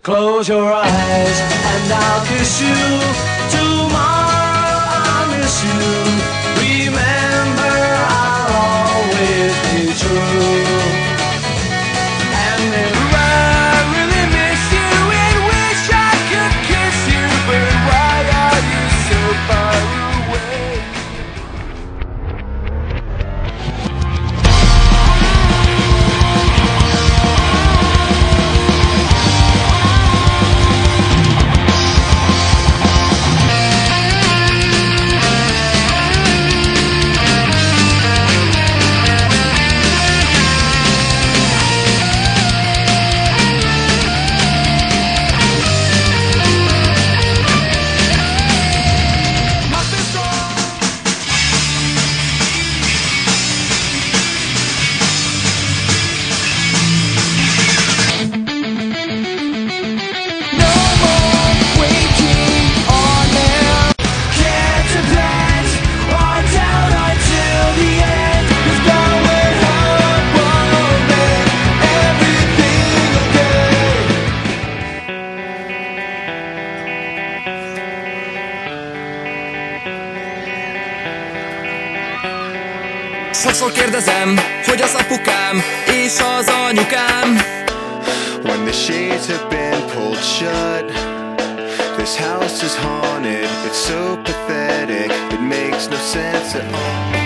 Close your eyes and I'll kiss you. Tomorrow I'll miss you. Remember, I'll always be true. And if I really miss you and wish I could kiss you, but why are you so far away? Sokszor kérdezem, hogy az apukám és az anyukám. When the shades have been pulled shut, this house is haunted. It's so pathetic, it makes no sense at all.